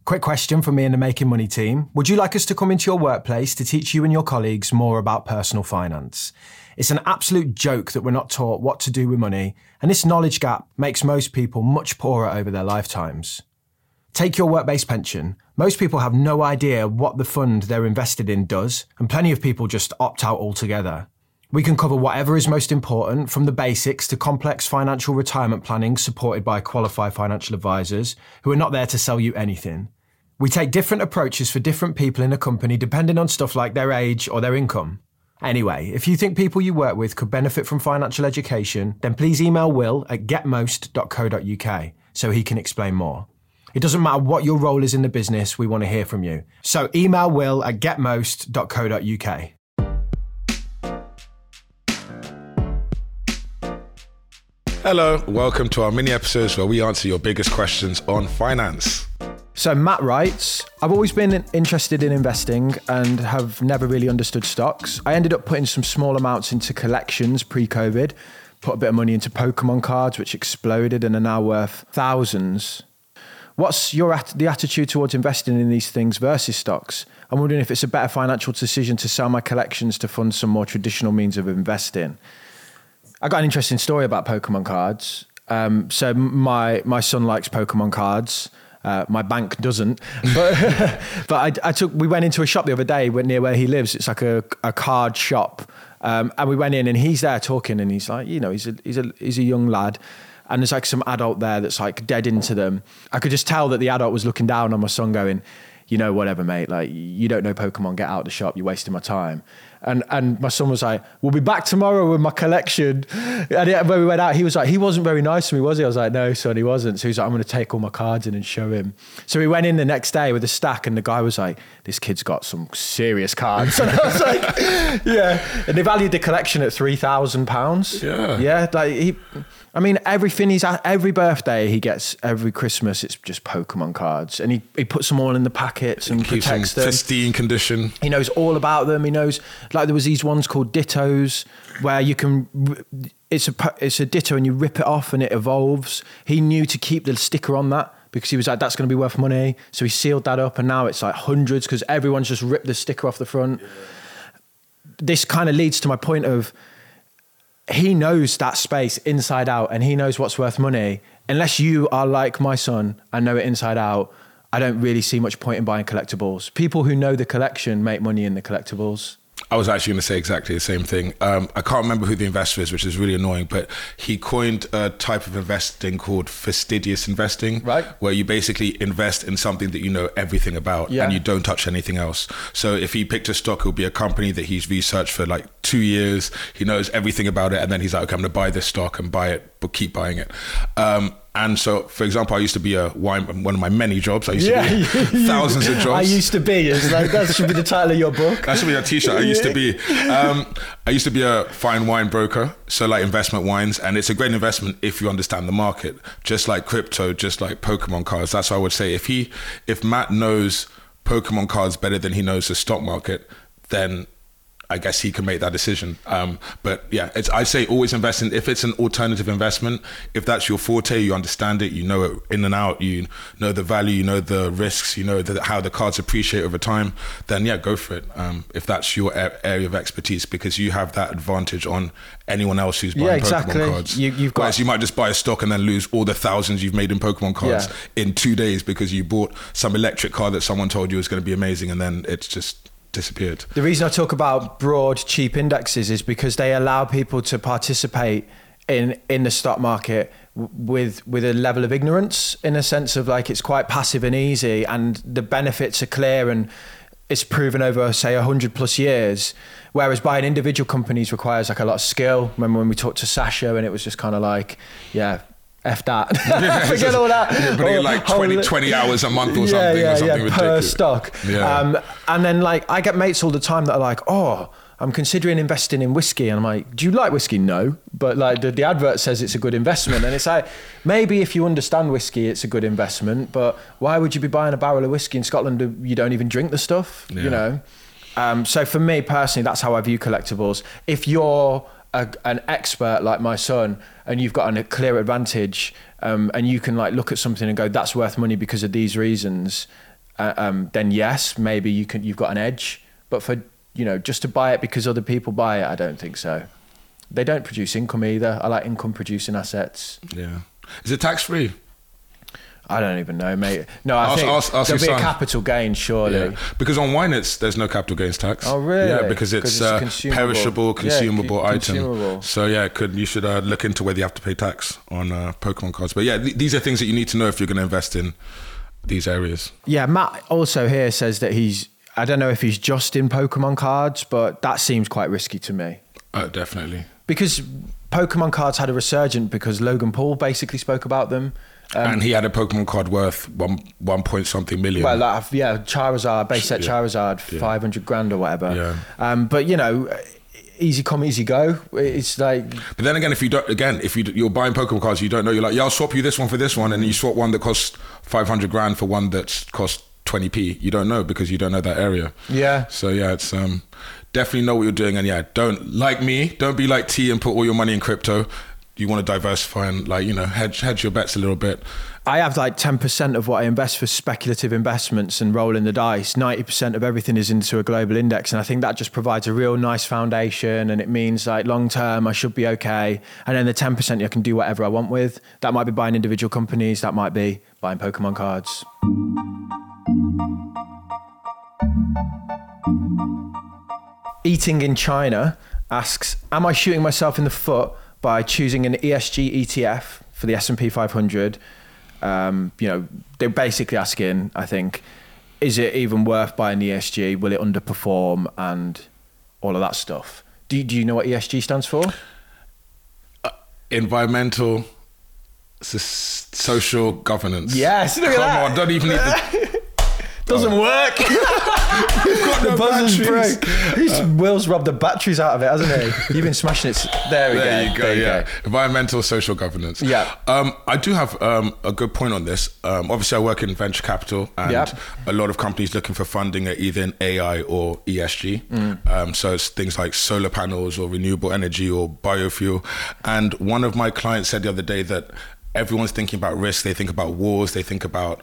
Quick question from me and the Making Money team. Would you like us to come into your workplace to teach you and your colleagues more about personal finance? It's an absolute joke that we're not taught what to do with money, and this knowledge gap makes most people much poorer over their lifetimes. Take your work-based pension. Most people have no idea what the fund they're invested in does, and plenty of people just opt out altogether. We can cover whatever is most important, from the basics to complex financial retirement planning supported by qualified financial advisors who are not there to sell you anything. We take different approaches for different people in a company depending on stuff like their age or their income. Anyway, if you think people you work with could benefit from financial education, then please email Will at getmost.co.uk so he can explain more. It doesn't matter what your role is in the business, we want to hear from you. So email Will at getmost.co.uk. Hello, welcome to our mini episodes where we answer your biggest questions on finance. So Matt writes, I've always been interested in investing and have never really understood stocks. I ended up putting some small amounts into collections pre-COVID, put a bit of money into Pokemon cards, which exploded and are now worth thousands. What's the attitude towards investing in these things versus stocks? I'm wondering if it's a better financial decision to sell my collections to fund some more traditional means of investing. I got an interesting story about Pokemon cards. So my son likes Pokemon cards. My bank doesn't, but we went into a shop the other day near where he lives. It's like a card shop. And we went in and he's there talking and he's like, he's a young lad. And there's like some adult there that's like dead into them. I could just tell that the adult was looking down on my son going, whatever, mate, like you don't know Pokemon, get out of the shop, you're wasting my time. And my son was like, we'll be back tomorrow with my collection. And when we went out, he was like, he wasn't very nice to me, was he? I was like, no, son, he wasn't. So he was like, I'm going to take all my cards in and show him. So we went in the next day with a stack and the guy was like, this kid's got some serious cards. And I was like, yeah. And they valued the collection at £3,000. Yeah. Yeah. Every birthday he gets, every Christmas, it's just Pokemon cards. And he puts them all in the packets and protects them. Pristine condition. He knows all about them. He knows, like there was these ones called Dittos where you can, it's a Ditto and you rip it off and it evolves. He knew to keep the sticker on that because he was like, that's going to be worth money. So he sealed that up and now it's like hundreds because everyone's just ripped the sticker off the front. Yeah. This kind of leads to my point of, he knows that space inside out and he knows what's worth money. Unless you are like my son and know it inside out, I don't really see much point in buying collectibles. People who know the collection make money in the collectibles. I was actually going to say exactly the same thing. I can't remember who the investor is, which is really annoying, but he coined a type of investing called fastidious investing, right? Where you basically invest in something that you know everything about and you don't touch anything else. So if he picked a stock, it would be a company that he's researched for like 2 years. He knows everything about it. And then he's like, okay, I'm going to buy this stock and buy it, but keep buying it. And so, for example, I used to be one of my many jobs. I used to be thousands of jobs. I used to be. It's like, that should be the title of your book. That should be a t-shirt. I used to be a fine wine broker. So like investment wines. And it's a great investment if you understand the market, just like crypto, just like Pokemon cards. That's what I would say. If Matt knows Pokemon cards better than he knows the stock market, then I guess he can make that decision. But yeah, I say always invest in, if it's an alternative investment, if that's your forte, you understand it, you know it in and out, you know the value, you know the risks, you know how the cards appreciate over time, then yeah, go for it. If that's your area of expertise, because you have that advantage on anyone else who's buying Pokemon cards. Whereas you might just buy a stock and then lose all the thousands you've made in Pokemon cards in 2 days because you bought some electric car that someone told you was going to be amazing and then it's just disappeared. The reason I talk about broad, cheap indexes is because they allow people to participate in the stock market with a level of ignorance, in a sense of like it's quite passive and easy and the benefits are clear and it's proven over, say, 100 plus years. Whereas buying individual companies requires like a lot of skill. Remember when we talked to Sasha and it was just kind of like, F that. Forget all that. Yeah, but like 20 hours a month or something ridiculous. Per stock. Yeah. And then like I get mates all the time that are like, oh, I'm considering investing in whiskey. And I'm like, do you like whiskey? No. But like the advert says it's a good investment. And it's like, maybe if you understand whiskey, it's a good investment. But why would you be buying a barrel of whiskey in Scotland? You don't even drink the stuff, you know? So for me personally, that's how I view collectibles. If you're an expert like my son and you've got a clear advantage and you can like look at something and go, that's worth money because of these reasons, then yes, maybe you've got an edge. But for, just to buy it because other people buy it, I don't think so. They don't produce income either. I like income producing assets. Yeah. Is it tax free? I don't even know, mate. No, I think there'll be a capital gain, surely. Yeah. Because on wine, there's no capital gains tax. Oh, really? Yeah, because it's perishable, consumable item. Consumable. So yeah, you should look into whether you have to pay tax on Pokemon cards. But yeah, these are things that you need to know if you're going to invest in these areas. Yeah, Matt also here says that I don't know if he's just in Pokemon cards, but that seems quite risky to me. Definitely. Because Pokemon cards had a resurgence because Logan Paul basically spoke about them. And he had a Pokemon card worth one point something million. Well, Charizard, base set Charizard, 500 grand or whatever. Yeah. But easy come, easy go. It's like. But then again, if you're buying Pokemon cards, you don't know. You're like, I'll swap you this one for this one, and then you swap one that costs 500 grand for one that's cost 20p. You don't know because you don't know that area. Yeah. So yeah, it's definitely know what you're doing, and don't be like T and put all your money in crypto. You want to diversify and hedge your bets a little bit. I have 10% of what I invest for speculative investments and rolling the dice. 90% of everything is into a global index. And I think that just provides a real nice foundation. And it means long term, I should be okay. And then the 10% I can do whatever I want with. That might be buying individual companies. That might be buying Pokemon cards. Eating in China asks, am I shooting myself in the foot by choosing an ESG ETF for the S&P 500? They're basically asking, I think, is it even worth buying the ESG? Will it underperform and all of that stuff? Do you know what ESG stands for? Environmental, social governance. Yes, look at that. Come on, don't even need the... Doesn't work. The buzzer's broke. Will's robbed the batteries out of it, hasn't he? You've been smashing it. There you go. Yeah. Environmental, social governance. Yeah. I do have a good point on this. Obviously, I work in venture capital, and a lot of companies looking for funding are either in AI or ESG. So it's things like solar panels or renewable energy or biofuel. And one of my clients said the other day that everyone's thinking about risk. They think about wars. They think about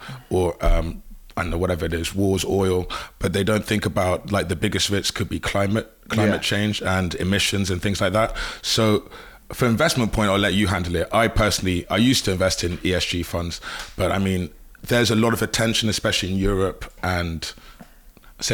I don't know, whatever it is, wars, oil, but they don't think about the biggest risk could be climate change and emissions and things like that. So for investment point, I'll let you handle it. I used to invest in ESG funds, but I mean, there's a lot of attention, especially in Europe and say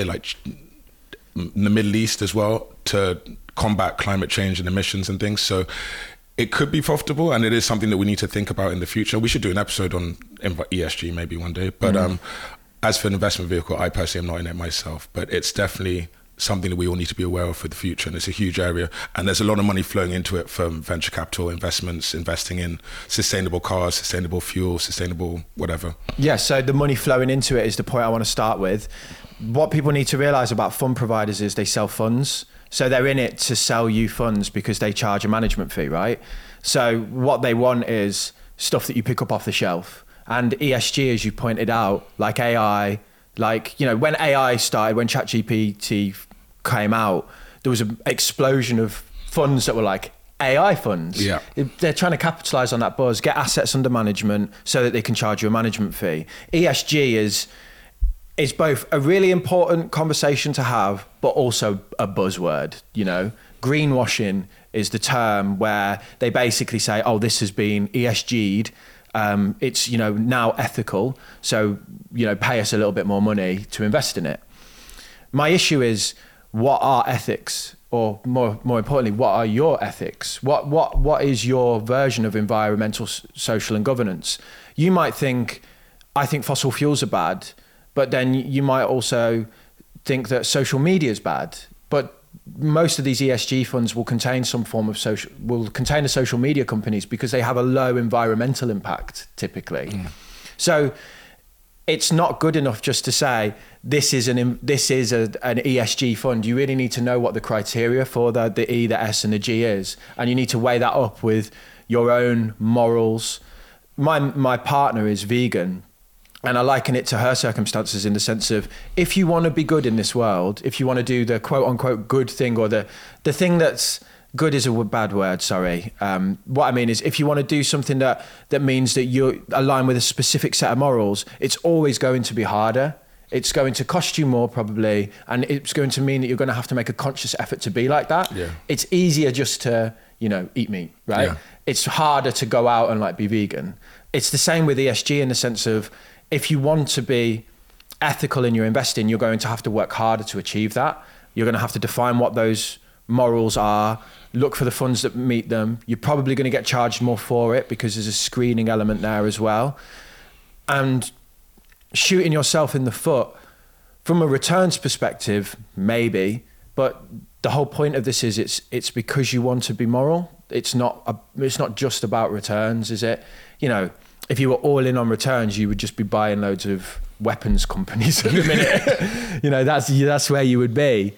in the Middle East as well, to combat climate change and emissions and things. So it could be profitable, and it is something that we need to think about in the future. We should do an episode on ESG maybe one day, but as for an investment vehicle, I personally am not in it myself, but it's definitely something that we all need to be aware of for the future. And it's a huge area. And there's a lot of money flowing into it from venture capital investments, investing in sustainable cars, sustainable fuel, sustainable whatever. Yeah, so the money flowing into it is the point I want to start with. What people need to realize about fund providers is they sell funds. So they're in it to sell you funds because they charge a management fee, right? So what they want is stuff that you pick up off the shelf. And ESG, as you pointed out, like AI, when AI started, when ChatGPT came out, there was an explosion of funds that were like AI funds. Yeah. They're trying to capitalize on that buzz, get assets under management so that they can charge you a management fee. ESG is both a really important conversation to have, but also a buzzword, Greenwashing is the term where they basically say, oh, this has been ESG'd. It's, now ethical. So, pay us a little bit more money to invest in it. My issue is, what are ethics? Or more importantly, what are your ethics? What is your version of environmental, social and governance? You might think, I think fossil fuels are bad, but then you might also think that social media is bad. But most of these ESG funds will contain some form of the social media companies because they have a low environmental impact typically. So it's not good enough just to say this is an ESG fund. You really need to know what the criteria for the E, the S and the G is, and you need to weigh that up with your own morals. My partner is vegan. And I liken it to her circumstances in the sense of, if you want to be good in this world, if you want to do the quote unquote good thing, or the thing that's good is a bad word, sorry. What I mean is, if you want to do something that means that you align with a specific set of morals, it's always going to be harder. It's going to cost you more probably, and it's going to mean that you're going to have to make a conscious effort to be like that. Yeah. It's easier just to, eat meat, right? Yeah. It's harder to go out and like be vegan. It's the same with ESG in the sense of if you want to be ethical in your investing, you're going to have to work harder to achieve that. You're going to have to define what those morals are, look for the funds that meet them. You're probably going to get charged more for it because there's a screening element there as well. And shooting yourself in the foot from a returns perspective, maybe, but the whole point of this is it's because you want to be moral. It's not just about returns, is it? If you were all in on returns, you would just be buying loads of weapons companies at the minute. That's where you would be.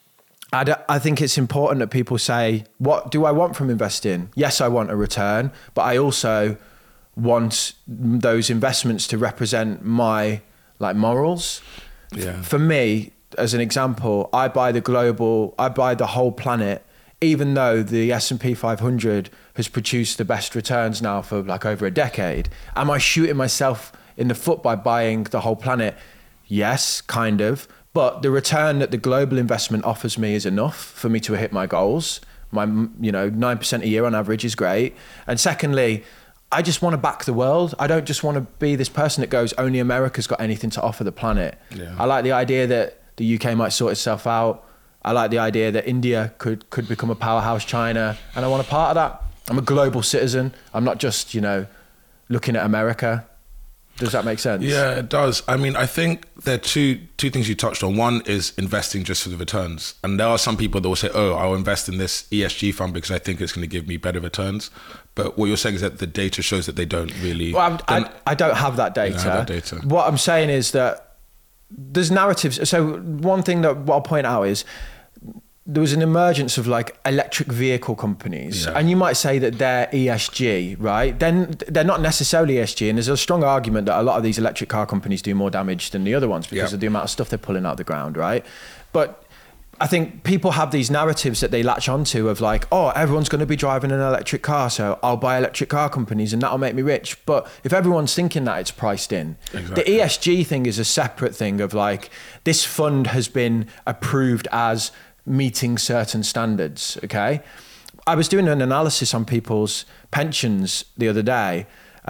I think it's important that people say, what do I want from investing? Yes, I want a return, but I also want those investments to represent my morals. Yeah. For me, as an example, I buy the whole planet, even though the S&P 500 has produced the best returns now for over a decade. Am I shooting myself in the foot by buying the whole planet? Yes, kind of. But the return that the global investment offers me is enough for me to hit my goals. My 9% a year on average is great. And secondly, I just want to back the world. I don't just want to be this person that goes, only America's got anything to offer the planet. Yeah. I like the idea that the UK might sort itself out. I like the idea that India could become a powerhouse China, and I want a part of that. I'm a global citizen. I'm not just, looking at America. Does that make sense? Yeah, it does. I mean, I think there are two things you touched on. One is investing just for the returns. And there are some people that will say, oh, I'll invest in this ESG fund because I think it's going to give me better returns. But what you're saying is that the data shows that they don't really... Well, I don't have that data. You don't have that data. What I'm saying is that there's narratives. So one thing that what I'll point out is there was an emergence of electric vehicle companies, and you might say that they're ESG, right? Then they're not necessarily ESG, and there's a strong argument that a lot of these electric car companies do more damage than the other ones because of the amount of stuff they're pulling out of the ground, right? But I think people have these narratives that they latch onto of everyone's going to be driving an electric car, so I'll buy electric car companies and that'll make me rich. But if everyone's thinking that, it's priced in. Exactly. The ESG thing is a separate thing of this fund has been approved as meeting certain standards, okay? I was doing an analysis on people's pensions the other day,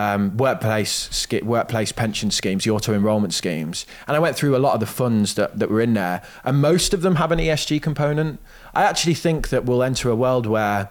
workplace pension schemes, the auto-enrollment schemes. And I went through a lot of the funds that were in there, and most of them have an ESG component. I actually think that we'll enter a world where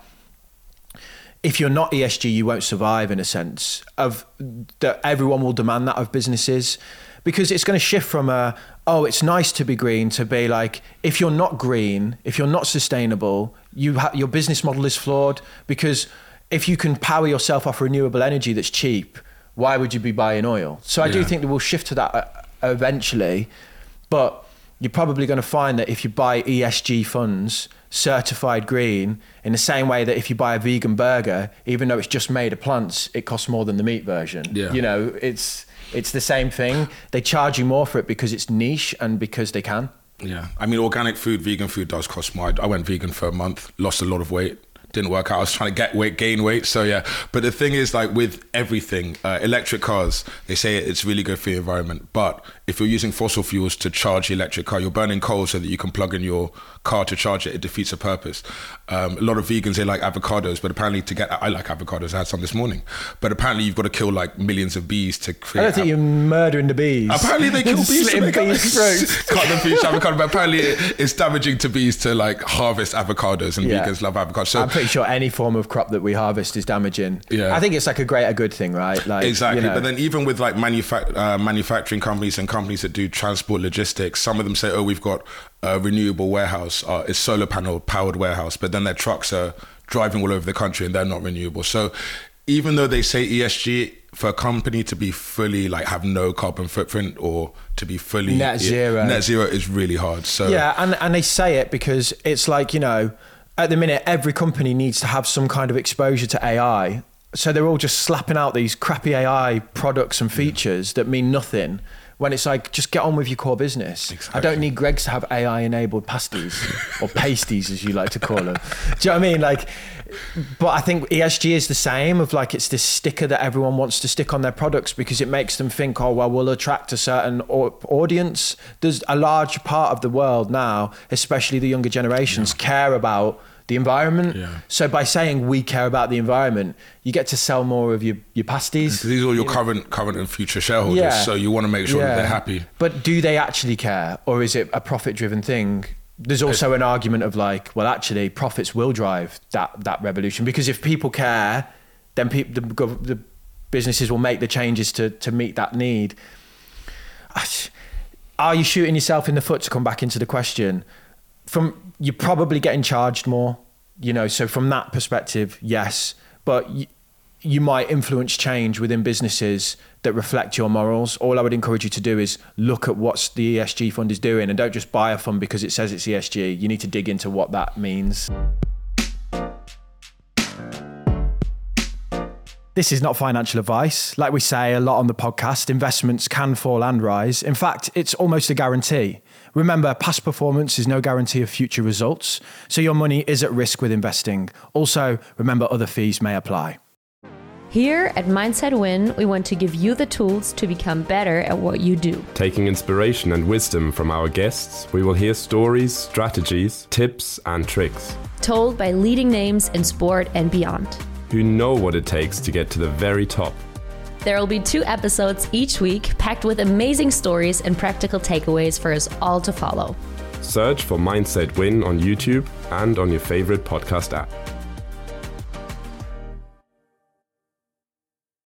if you're not ESG, you won't survive, in a sense of that everyone will demand that of businesses, because it's going to shift from it's nice to be green to be if you're not green, if you're not sustainable, your business model is flawed, because if you can power yourself off renewable energy that's cheap, why would you be buying oil? So I do think that we'll shift to that eventually, but you're probably going to find that if you buy ESG funds, certified green, in the same way that if you buy a vegan burger, even though it's just made of plants, it costs more than the meat version. Yeah. It's the same thing. They charge you more for it because it's niche and because they can. Yeah. I mean, organic food, vegan food does cost more. I went vegan for a month, lost a lot of weight. Didn't work out. I was trying to gain weight. So yeah. But the thing is, with everything, electric cars, they say it's really good for the environment. But if you're using fossil fuels to charge the electric car, you're burning coal so that you can plug in your car to charge it. It defeats the purpose. A lot of vegans, they like avocados, but apparently I like avocados. I had some this morning. But apparently you've got to kill millions of bees to create... I don't think you're murdering the bees. Apparently they kill bees to make bees' throats. Cut them for each avocado. But apparently it's damaging to bees to harvest avocados, and vegans love avocados. So I'm pretty sure any form of crop that we harvest is damaging. Yeah. I think it's a good thing, right? Exactly. But then even with manufacturing companies and companies that do transport logistics, some of them say, we've got a renewable warehouse, it's solar panel powered warehouse, but then their trucks are driving all over the country and they're not renewable. So even though they say ESG, for a company to be fully have no carbon footprint or to be fully net zero is really hard. So yeah, and they say it because it's at the minute, every company needs to have some kind of exposure to AI. So they're all just slapping out these crappy AI products and features that mean nothing, when it's like, just get on with your core business. Exactly. I don't need Greggs to have AI-enabled pasties or pasties, as you like to call them. Do you know what I mean? Like, but I think ESG is the same, of like, it's this sticker that everyone wants to stick on their products because it makes them think, oh, well, we'll attract a certain audience. There's a large part of the world now, especially the younger generations, care about the environment. Yeah. So by saying we care about the environment, you get to sell more of your pasties. These are all your current and future shareholders, so you want to make sure that they're happy. But do they actually care, or is it a profit-driven thing? There's also an argument of like, well, actually, profits will drive that revolution, because if people care, then the businesses will make the changes to meet that need. Are you shooting yourself in the foot, to come back into the question? You're probably getting charged more, so from that perspective, yes, but you might influence change within businesses that reflect your morals. All I would encourage you to do is look at what the ESG fund is doing, and don't just buy a fund because it says it's ESG. You need to dig into what that means. This is not financial advice. Like we say a lot on the podcast, investments can fall and rise. In fact, it's almost a guarantee. Remember, past performance is no guarantee of future results, so your money is at risk with investing. Also, remember, other fees may apply. Here at Mindset Win, we want to give you the tools to become better at what you do. Taking inspiration and wisdom from our guests, we will hear stories, strategies, tips, and tricks. Told by leading names in sport and beyond, who know what it takes to get to the very top. There will be 2 episodes each week, packed with amazing stories and practical takeaways for us all to follow. Search for Mindset Win on YouTube and on your favorite podcast app.